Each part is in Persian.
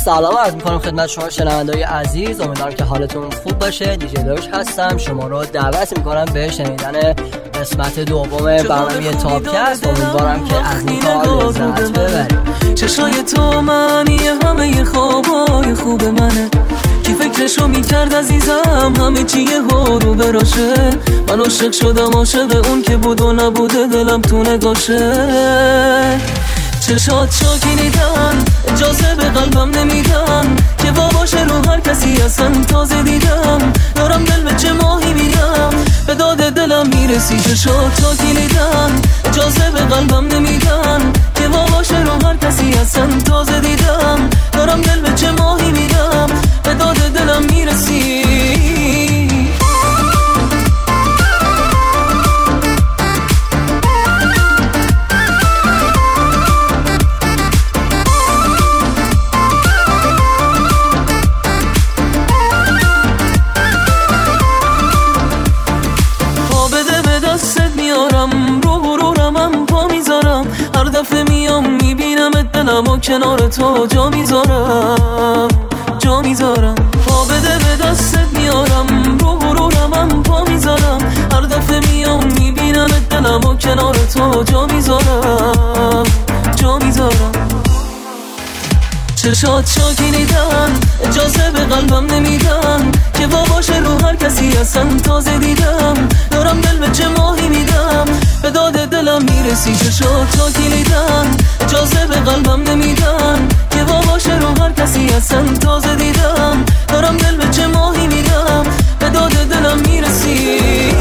سلام عرض میکنم خدمت شما شنونده‌های عزیز. امیدوارم که حالتون خوب باشه. دیجی داروش هستم. شما رو دعوت میکنم به شنیدن قسمت دوم برنامه تاپکست. امیدوارم که از این کار لذت ببرید. چشای تو معنی همه خوابای خوب منه، کی فکرشو میکرد عزیزم همه چیه ها رو براشه. من عاشق شدم، عاشق اون که بود و نبوده دلم تو نگاشه. چشات شاکینیدن اجازه به قلبم نمیدن که باشه رو هر کسی اصلا تازه دیدم. دارم دل به چه ماهی میدم به داد دلم میرسی. چشات شاکینیدن اجازه به قلبم نمیدن که باشه رو هر کسی اصلا تازه دیدم. دارم دل به چه ماهی میدم به داد دلم میرسی. دلمو کنار تو جا میذارم، جا میذارم. پا بده به دستت میارم، رو غرورم پا میذارم. هر دفعه میام میبینم دلمو کنار تو جا میذارم، جا میذارم. چشات شاکینیدن اجازه به قلبم نمیدن که باشه رو هر کسی اصلا تازه دیدم. دارم دل به چه ماهی میدم به داد دلم میرسی. چشات شاکینیدن اجازه به قلبم نمیدن که باشه رو هر کسی اصلا تازه دیدم. دارم دل به چه ماهی میدم به داد دلم میرسی.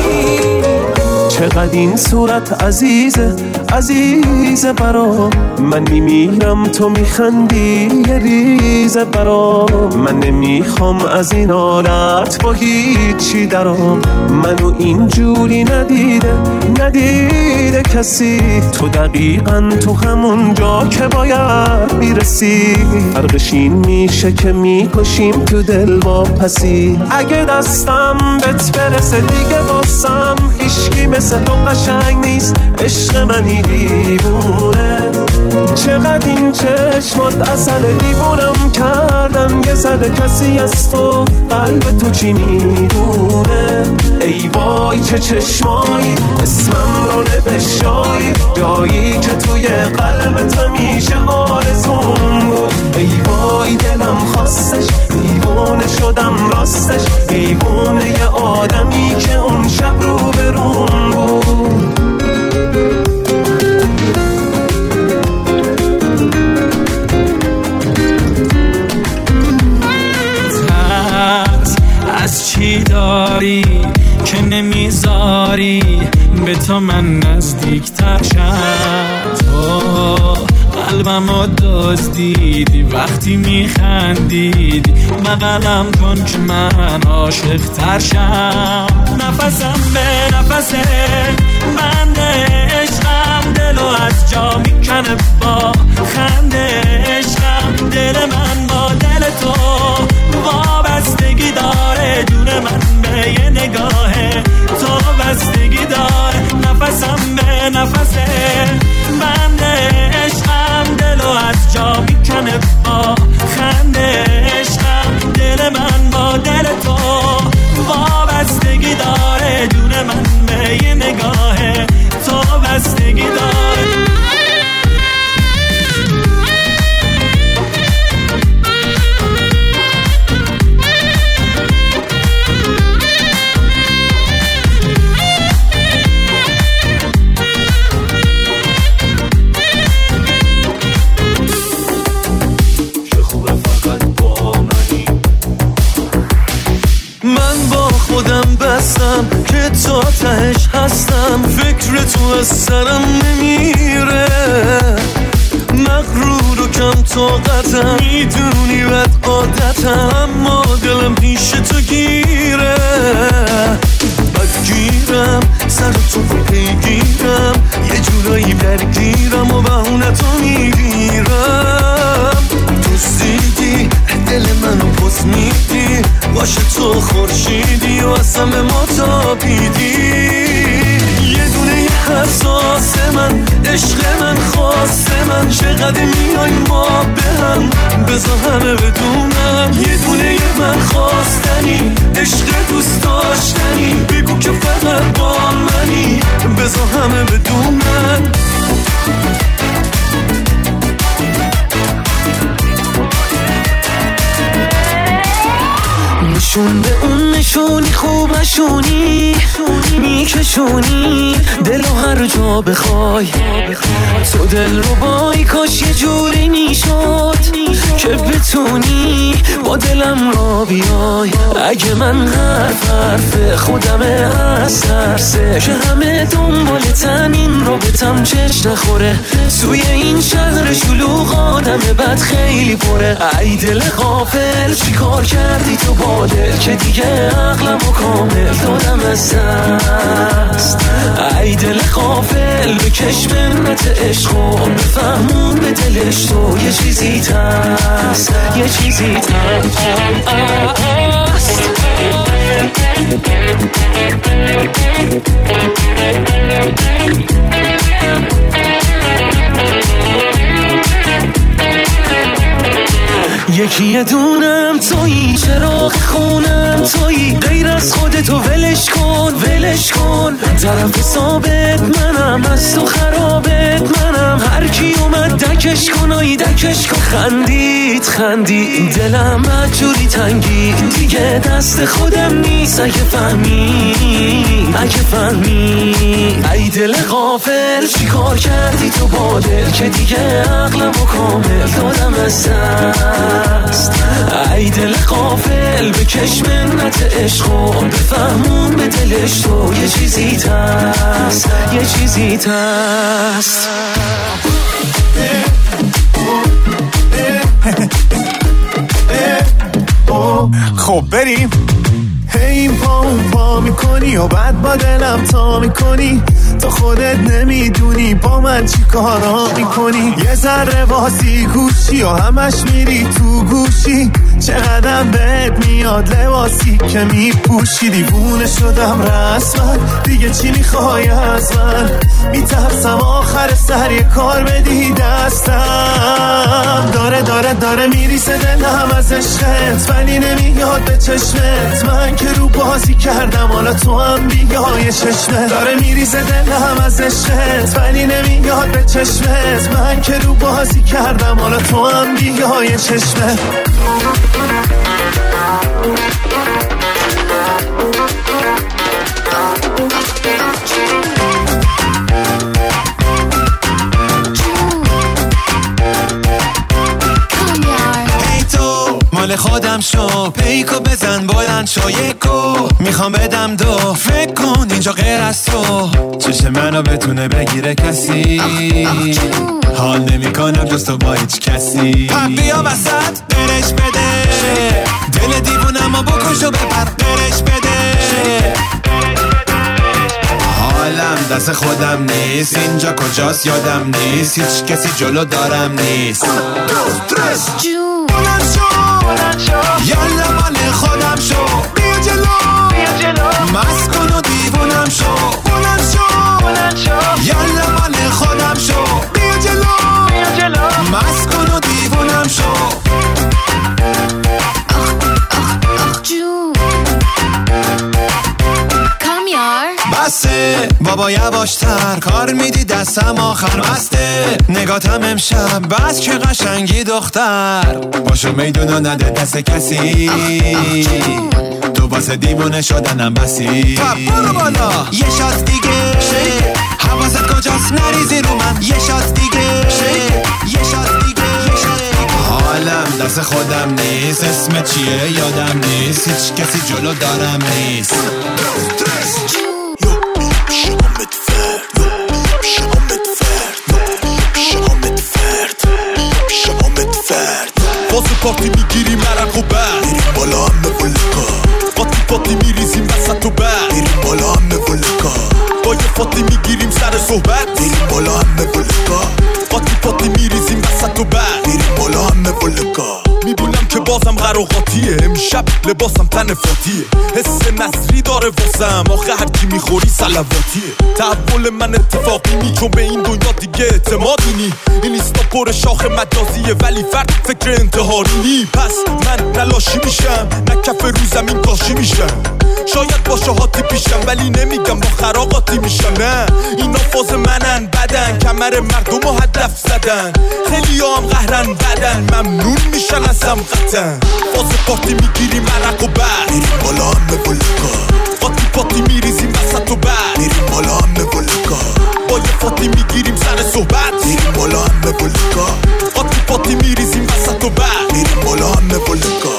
چقدر این صورت عزیزه عزیزه برام، من میمیرم تو میخندی یه ریزه برام. من نمیخوام از این حالت با هیچی درام. منو اینجوری ندیده کسی. تو دقیقاً تو همون جا که باید میرسی. فرقش این میشه که میکشیم تو دل با پسی. اگه دستم بهت برسه دیگه واسم هیچکی مثل تو قشنگ نیست. عشق منی دیوونه، چقدر این چشمات اصل دیوونم کردن. یه صد کسی از تو قلب تو چی میدونه. ای وای چه چشمایی اسمم رو نوشتایی، جایی که توی قلبت همیشه آرزوم بود. ای وای دلم خواستش، دیوونه شدم راستش. دیوونه یه آدمی که اون شب رو برون بود. از چی داری که نمیذاری به تو من نزدیکتر شم؟ تو قلبمو دزدیدی وقتی میخندیدی. بغلم کن که من عاشق تر شم. نفسم به نفسه بند عشقم، دلو از جا میکنه با خنده عشقم. دل من با دل تو وابستگی داره، جون من به یه نگاهه تو بستگی داره. نفسم به نفسه بند عشقم، دلو از جا میکنه با خنده عشقم. دل من با دل تو وابستگی داره، جون من به یه نگاهه تو بستگی داره. که تا تهش هستم، فکر تو از سرم نمیره. مغرور و کم طاقتم، میدونی بد عادتم، اما دلم پیش تو گیره. بدگیرم سر تو رو پیگیرم، یه جورایی درگیرم و بهونتو میگیرم. دوستیدی دل منو پس میدی، باشه تو خورشیدی و از همه ما تابیدی. یه دونه حساسه من عشق من خواست من چقدر میای ما به هم بذار همه بدونم یه دونه من خواستنی عشق دوست داشتنی بگو که فقط با منی بذار همه بدونم نشون به اون نشونی خوب نشونی میکشونی دلو هر جا بخوای تو دل رو بای کاش یه جوری میشد که بتونی با دلم را بیای اگه من حرف خودمه از ترسه که همه دنبالتن این رابطم چش نخوره توی این شهر شلوغ آدم بد خیلی پره ای دل غافل چی کار کردی تو با دل که دیگه عقلم و کامل دادم از دست ای دل غافل بکش منت عشق و بفهمون به دلش تو یه چیزی تست یه چیزی تست یکی دونم تویی چراغ خونم تویی غیر از خودتو ولش کن طرف ثابت منم از تو خرابت منم هر کی اومد دکش کن خندید دلم مجوری تنگی دیگه دست خودم نیست اگه فهمی ای دل غافل چی کار کردی تو با دل که دیگه عقلم و کامل دادم از دست ای دل غافل بکش منت عشق و بفهمون به دلش تو یه چیزی تست خب بریم این پا میکنی و بعد با دلم تا میکنی تو خودت نمیدونی با من چی کارا میکنی یه ذره واسی گوشی و همش میری تو گوشی چقدر بهت میاد لباسی که میپوشی دیوونه شدم رسما دیگه چی میخوای از من میترسم آخر سر یه کار بدی دستم داره میریسه دلم از عشقت ولی نمیاد به چشمت من که رو بازی کردم حالا تو هم بیای چشمت داره میریسه دلم از عشقت ولی نمیاد به چشمت من که رو بازی کردم حالا تو هم بیای چشمت مال خودم شو پیکو بزن بلند شو یکو میخوام بدم دو فکر کن اینجا غیر از تو چشم منو بتونه بگیره کسی حال نمی کنم جز تو با هیچ کسی بیا وسط برش بده دل دیوونم و بکش و ببر برش بده حالم دست خودم نیست اینجا کجاست یادم نیست هیچ کسی جلو دارم نیست یالا مال خودم شو بیا جلو مست کن و دیوونم شو یالا مال خودم شو بیا جلو مست کن و دیوونم شو بسه بابا یواشتر کار میدی دستم آخر مسته نگاتم امشب بس که قشنگی دختر باشو میدونو نده دست کسی تو واسه دیوونه شدنم بسی برو بالا یه شات دیگه حواست کجاست نریزی رو من یه شات دیگه حالم دست خودم نیست اسم چیه یادم نیست هیچ کسی جلو دارم نیست واسه پارتی میگیریم عرق و برد میریم بالا همه ولکا پاتی میریزیم وسط و برد میریم بالا همه ولکا با یه فاتی میگیریم سر صحبت میریم بالا همه ولکا پاتی میریزیم وسط و برد میریم بالا همه ولکا میبینم که با بازم قراقاتیه، امشب لباسم تن فاتیه، حس نصری داره واسم آخه هرچی میخوری صلواتیه. تحول من اتفاقی نی چون به این دنیا دیگه اعتمادی نی، این ایستا پر شاخ مجازیه ولی فرد فکر انتحاری نی. پس من نلاشی میشم نه کف رو زمین کاشی میشم، شاید با شهاتی پیشم ولی نمیگم با خراقاتی میشم. نه اینا فاز منن بدن کمر مردم و هدف زدن، خیلی هم قهرن بدن ممنون میشن از سمقتن. فاز پارتی میگیریم عرق و بر میریم بالا همه ولکا، قاطی پاتی میریزیم وسط و بر میریم بالا همه ولکا، با یه فاتی میگیریم سر صحبت میریم بالا همه ولکا، قاطی پاتی میریزیم وسط و بر میریم بالا همه ولکا.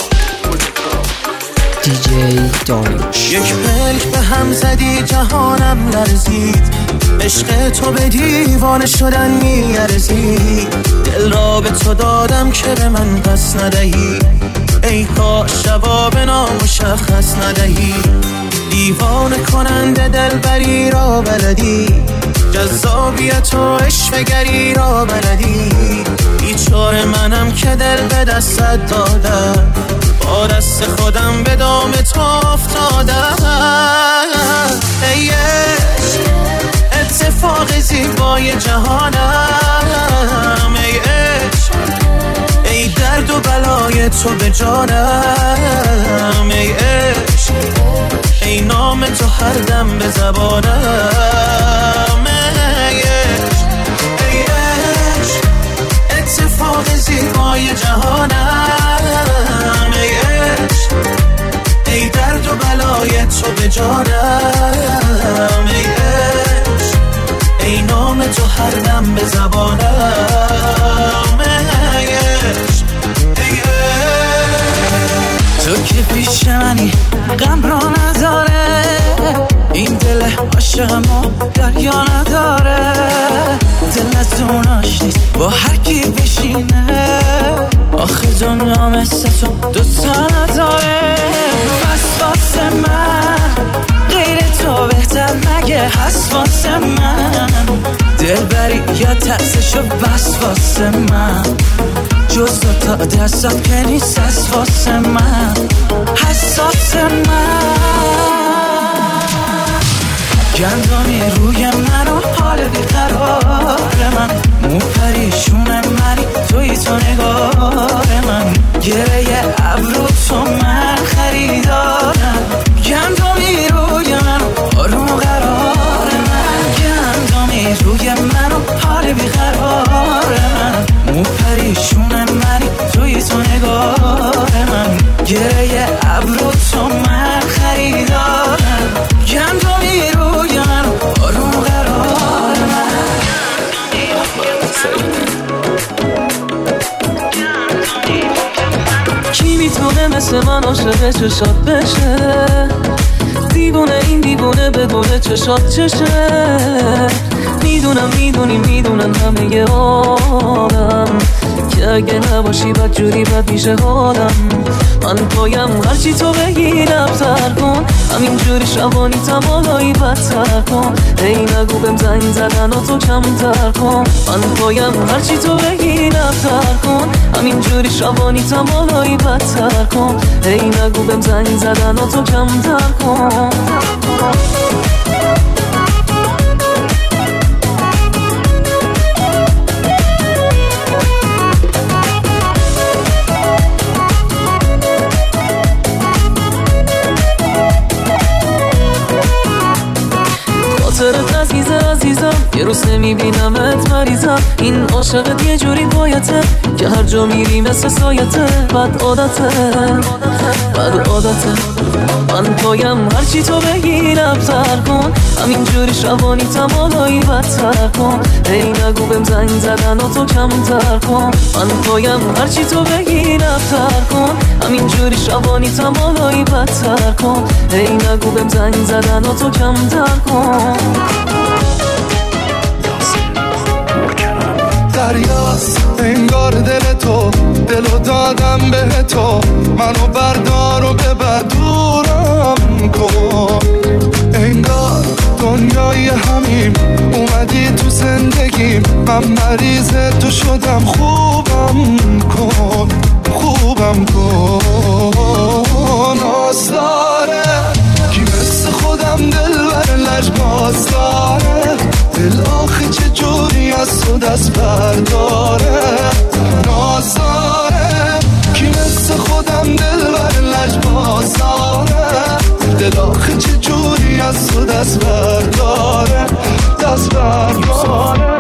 دیجی داریوش. یک ملک به هم زدی جهانم لرزید، عشق تو به دیوانه شدن میارزید، دل را به تو دادم که به من پس ندهی، ای کاش جواب نامشخص ندهی، دیوانه کننده دلبری را بلدی، جذابیت و عشقگری را بلدی، بیچاره منم که دل به دستت دادم، با دست خودم به دام تو افتادم. ای عشق اتفاق زیبای جهانم، ای عشق ای درد و بلای تو به جانم، ای عشق ای نام تو هر دم به زبانم، ای عشق ای عشق اتفاق زیبای جهانم، ای عشق ای درد و بلای تو به جانم، ای عشق ای نام تو هر دم به زبانم، ای عشق ای عشق. تو که پیش منی غم را نداره، این دل عاشقمو دریا نداره، دل از دوناش نیست با هر کی بشینه، آخه دنیا مثل تو دوتا نداره. بس واسه من غیر تو بهتر مگه هست واسه من، دل بری یا ترسشو بس واسه من، جز تو تا دستات که نیست هست واسه من، حساس من گندامی روی من و حال بیقرار من، مو پریشونه منی توی تو نگار من، گره ابرو تو من خریدارم، گندامی روی من و آروم قرار من، گندامی روی من و حال بیقرار من، مو پریشونه منی توی تو نگار من، گره ابرو تو من خریدارم، گندامی روی من و آروم قرار من. کی میتونه مثل من عاشق چشات بشه، دیوونه این دیوونه بدونه چشات چشه، میدونم میدونن همه آدم که اگه نباشی بد جوری بد میشه حالم، من پایم هرچی تو بگی نبتر کن، همین جوری شبانی تمالایی بدتر کن، ای نگو بهم زنگ زدن و تو کمتر کن، من پایم هرچی تو بگی نبتر کن، همین جوری شبانی تمالایی بدتر کن، ای نگو بهم زنگ زدن و تو کمتر کن. خاطرت عزیزم یه روز نمیبینمت مریضم، این عاشقت یه جوری بایته که هر جا میری مثل سایته، بد عادته من پایم هرچی تو بگی نبتر کن، همین جوری شبانی تمالایی بدتر کن، ای نگو بهم زنگ زدن و تو کمتر کن، من پایم هرچی تو بگی نبتر کن، همین جوری شبانی تمالایی بدتر کن، ای نگو بهم زنگ زدن و تو کمتر کن. دریاست انگار دل تو، دلو دادم به تو، منو بردار و ببر دورم کن، انگار دنیای همیم اومدی تو زندگیم، من مریض تو شدم خوبم کن، خوبم خوبم کن. ناز داره کی مثل خودم دل بر لجباز داره، دل آخه چه جوری از تو دست برداره. ناز داره کی مثل خودم دل بر لجباز داره، دل آخه چه جوری از تو دست برداره، دست برداره.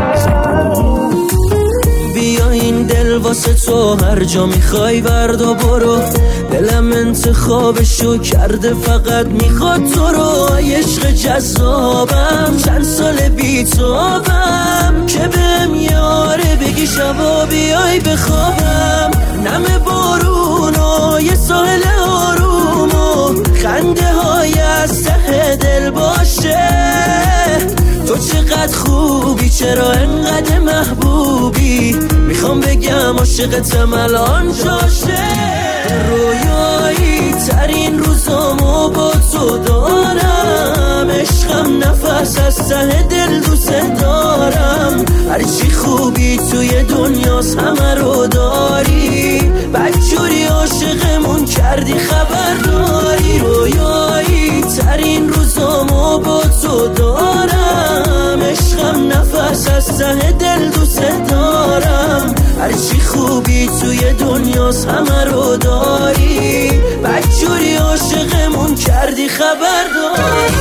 بیا این دل واسه تو هر جا میخوای ورد و برو، دلم انتخابشو کرده فقط میخواد تو رو. عشق جذابم چند سال بیتابم، که بهم یاره بگی شبا بیای بخوابم. نم بارون و یه ساحل آروم و خنده های از ته دل باشه. تو چقدر خوبی چرا انقدر محبوبی، میخوام بگم عاشقتم الان جاشه. رویایی ترین روزامو با تو دارم، عشقم نفس از ته دل دوست دارم. هرچی خوبی توی دنیاست همه رو داری، بدجوری عاشقمون کردی خبر داری. رویایی ترین روزامو با تو دارم، عشقم نفس از ته دل دوست دارم. هرچی خوبی توی دنیاست همه رو داری، بدجوری عاشقمون کردی خبر داری.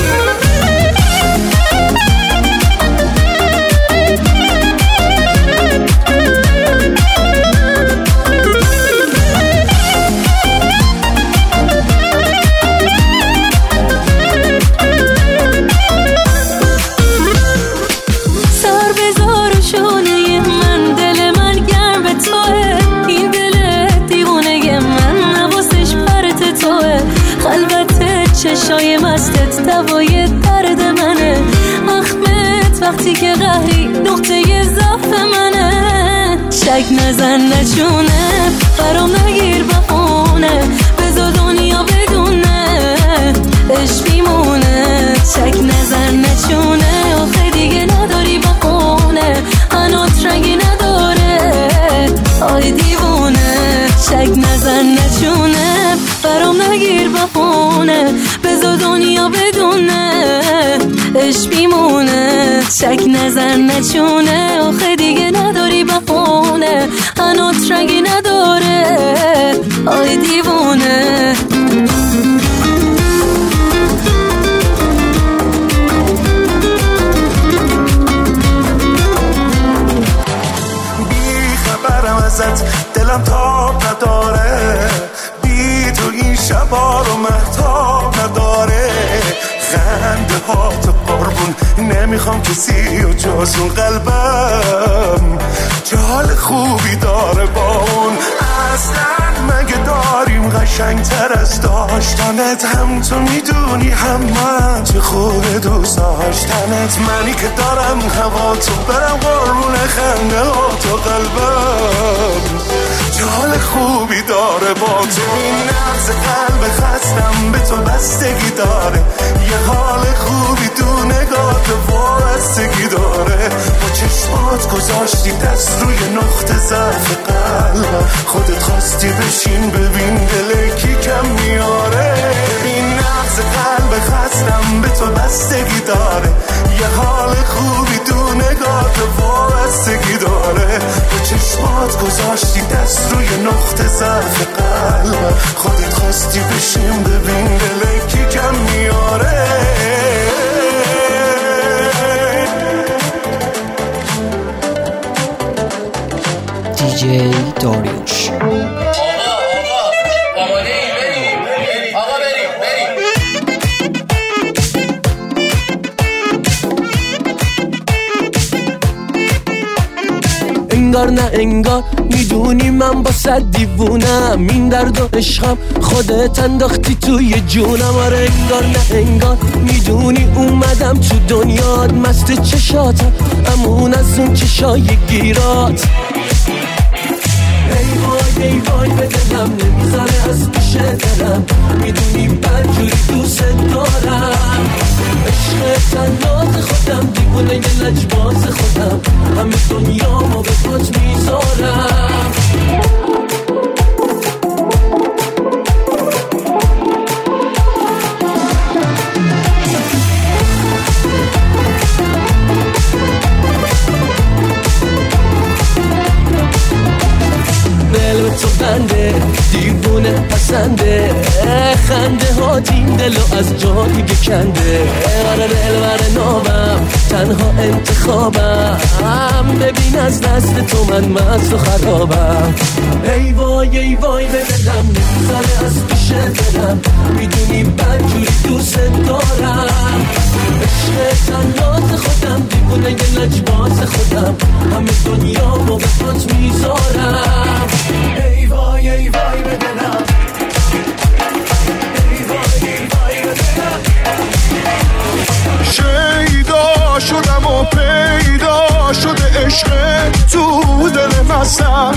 چشای مستت دوای درد منه، اخمت وقتی که قهری نقطه ضعف منه. شک نزن نچونه برام نگیر بخونه، بذار دنیا بدونه عشق میمونه. شک نزن نچونه آخه دیگه نداری بخونه، هنوز رنگی نداره آی دیوونه. شک نزن نچونه برام نگیر بخونه، بذار دنیا بدونه عشق میمونه. شک نزن نچونه آخه دیگه نداری بخونه، هنوز رنگی نداره آی دیوونه. بی خبرم ازت دلم تاب نداره، بی تو این شبا رو مهتاب نداره. خنده ها تو قربون نمیخوام کسی و جز اون قلبم، چه حال خوبی داره با اون. اصلا مگه داریم قشنگ تر از داشتنت؟ هم تو میدونی هم من چه خوبه دوست داشتنت. منی که دارم هوا تو برم قربون خنده ها تو قلبم، چه حال خوبی داره با تو. این نبض قلب خستم به تو بستگی داره، یه حال خوبی تو نگات وابستگی داره. با چشمات گذاشتی دست روی نقطه ضعف قلبم، خودت خواستی بشین ببین دل کی کم میاره. این نبض قلب خستم به تو بستگی داره، یه حال خوبی تو نگات وابستگی داره. با چشمات گذاشتی دست روی نقطه ضعف قلبم، خودت خواستی بشین ببین دل کی کم میاره. دیجی داریوش. انگار نه انگار میدونی من با صد دیوونم، این درد و عشقم خودت انداختی توی جونم. آره انگار نه انگار میدونی اومدم تو دنیات، مست چشاتم امون از اون چشای گیرات. ای وای به دلم نمیذاره از پیش دلم، میدونی بدجوری دوست دارم. عشق تنات خودم دیوونه یه لجباز خودم، همه دنیا ما به پات میذارم. پسنده، خنده ها این دلو از جا دیگه کنده. آره دلبر نامم تنها انتخابم، ببین از دست تو من مست و خرابم. ای وای ای وای به دلم نمیزنه از پیش دلم، میدونی من جوری دوست دارم. عشق تنات خودم، دیوونه یه لجباز خودم، همه دنیا با به خود میذارم. ای وای ای وای به دلم، ای وای ای وای به دلم. شیدا شدم و پیدا شده عشق تو دل مستم،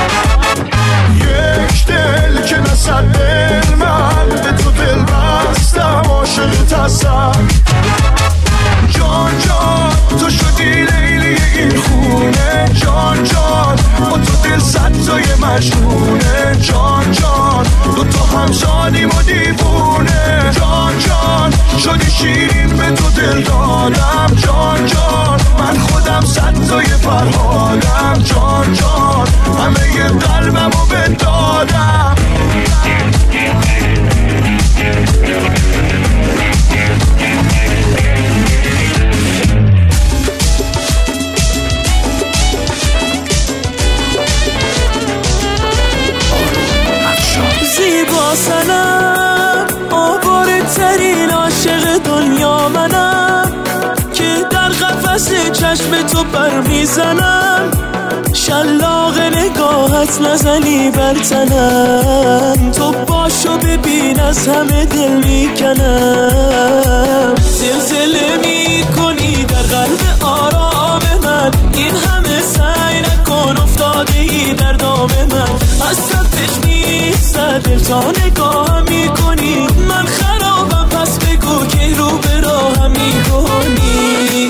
یک دل که نصد دل من به تو دل بستم، عاشقت هستم. جان جان تو شدی لیلی این خونه، جان جان با تو دل صد تای مجنونه. جان جان دو تا همزادیم و دیوونه، جان جان شدی شیرین به تو دل دادم. جان جان من خودم صد تای فرهادم، جان جان همه ی قلبم رو بدادم. زیبا سنم آواره ترین عاشق دنیا منم، که در قفس چشم تو پر میزنم. شلاق نگاهت نزنی بر تنم، تو باشو ببین از همه دل میکنم. زلزله میکنی در قلب آرام من، این همه سعی نکن افتاده ای در دام من. از سبتش نیست دل تا نگاهم میکنی، من خرابم پس بگو که رو به راهم میکنی.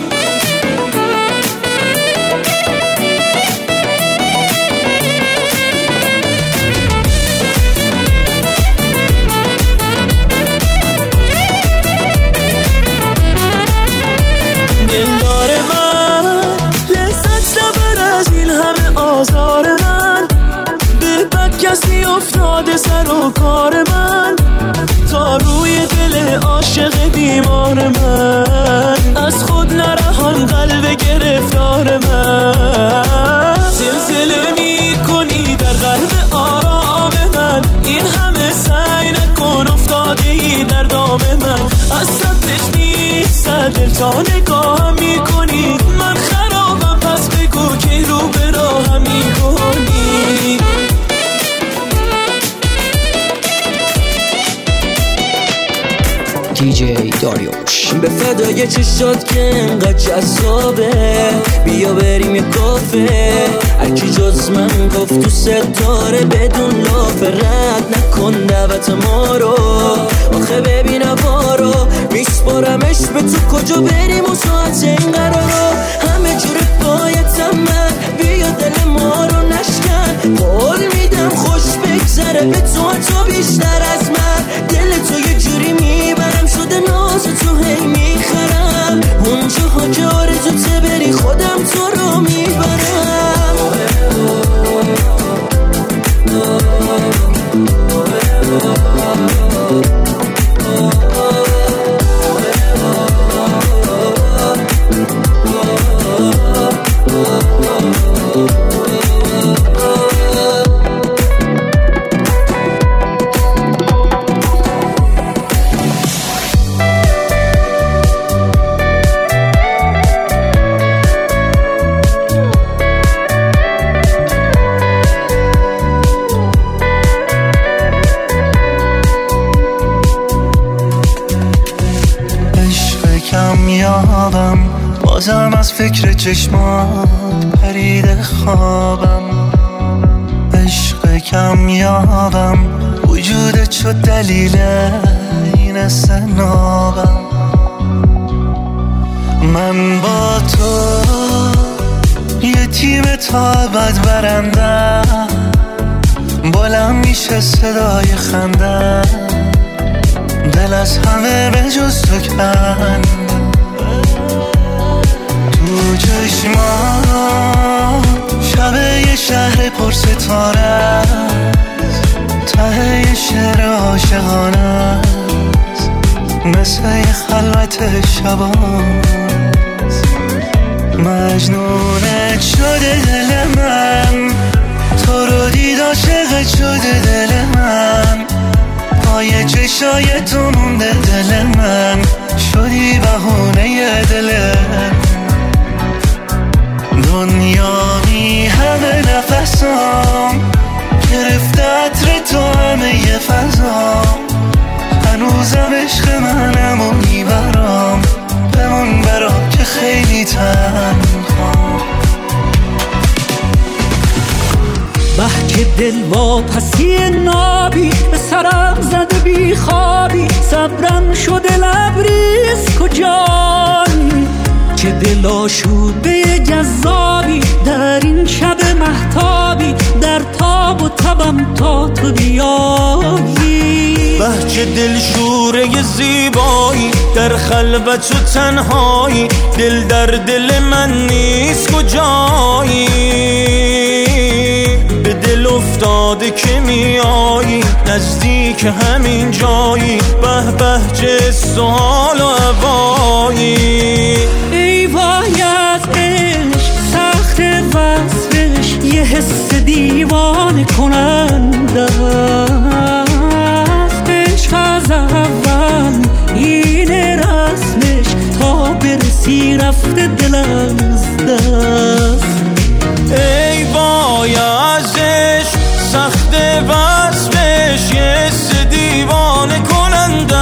دلدار من لذت نبر از این همه آزار من، به بد کسی افتاده سر و کار من، تا روی دل عاشق بیمار من. از خود نرهان قلب گرفتار من، زلزله میکنی در قلب آرام من. این همه سعی نکن افتاده ای در دام من. از سبتش نیست دل تا نگاهم میکنی، من خرابم پس بگو که رو به راهم میکنی. دیجی داریوش به فدای چشات که انقدر جذابه، بیا بریم یه کافه. هرکی جز من گفت تو ستاره بدون لافه، رد نکن دعوت ما رو. آخه ببین بارو میسپارمش به تو، کجا بریم و ساعت این قرارو. همه جور پایتم من، بیا دل ما رو نشکن. قول میدم خوش بگذره به تو بیشتر از من. دل تو یه جوری میبرم شده ناز تو هی میخرم، اونجاها که آرزوته بری خودم تو رو میبرم. کمیابم، بازم از فکر چشمات پرید خوابم. عشق کمیابم، وجودت شد دلیل این استنابم. من با تو یه تیم تا ابد برندم، بلند میشه صدای خنده، دل از همه به جز تو کن. تو چشمان شب یه شهر پر ستاره، ته شعر عاشقانه است، مثل خلوت شباست. مجنونت شده دل من، تو رو دید عاشقت شده دل من. پای چشای تو مونده دل من، شدی بهونه دلم. دنیا می همه نفسام، گرفته عطر تو همه ی فضام. هنوزم عشق منم و میبرام، بمون برام که خیلی تنهام. بحک دل واپسی نابی، به سرم زده بی خوابی. صبرم شده لبریز کجایی، چه دل آشوده جذابی. در این شب مهتابی، در تاب و تبم تا تو بیایی. بهچه دل شوره زیبایی، در خلوت و تنهایی. دل در دل من نیست کجایی، به دل افتاده که میایی، نزدیک همین جایی. به به چه سوال و هوایی. ای وای از عشق سخت وصفش، یه حس دیوانه کننده است. عشق از اول این رسمش، تا برسی رفته دل از دست. ای وای از عشق سخت وصفش، یه حس دیوانه کننده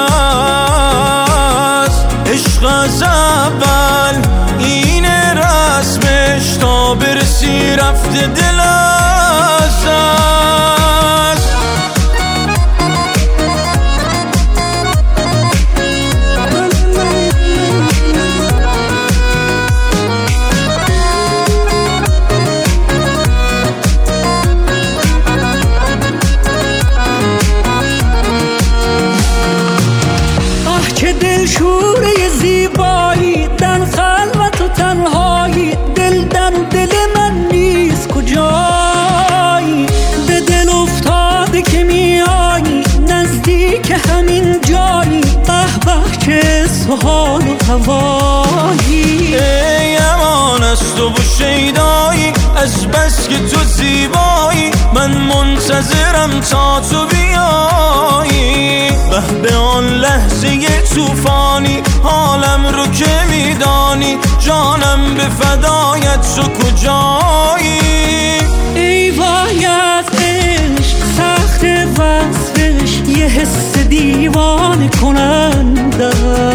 است. عشق از اول این رسمش، تا برسی رفته دل از دست. شوره زیبایی، در خلوت و تنهایی. دل در دل من نیست کجایی، به دل افتاده که میایی، نزدیک همین جایی. به به چه سحال و هوایی. ای امان از تو و شیدایی، از بس که تو زیبایی. من منتظرم تا تو بیایی. به آن لحظه توفانی، حالم رو که میدانی. جانم به فدایت تو کجایی. ای وای از عشق سخت وصفش، یه حس دیوانه کننده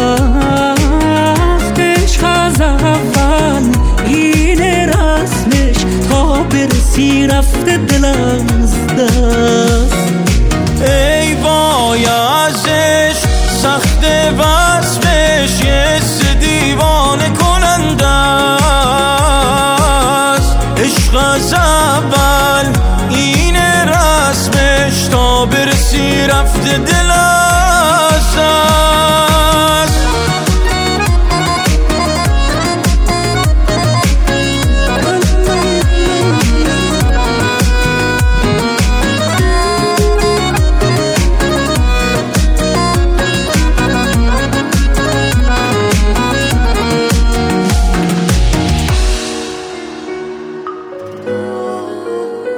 است. عشق از اول این رسمش، تا برسی رفته دل از دست. ای وای از عشق سخت وصفش، یه حس دیوانه کننده است. عشق از اول این رسمش، تا برسی رفته دل از دست.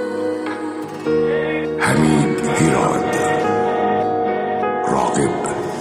حمید هیراد، راقب.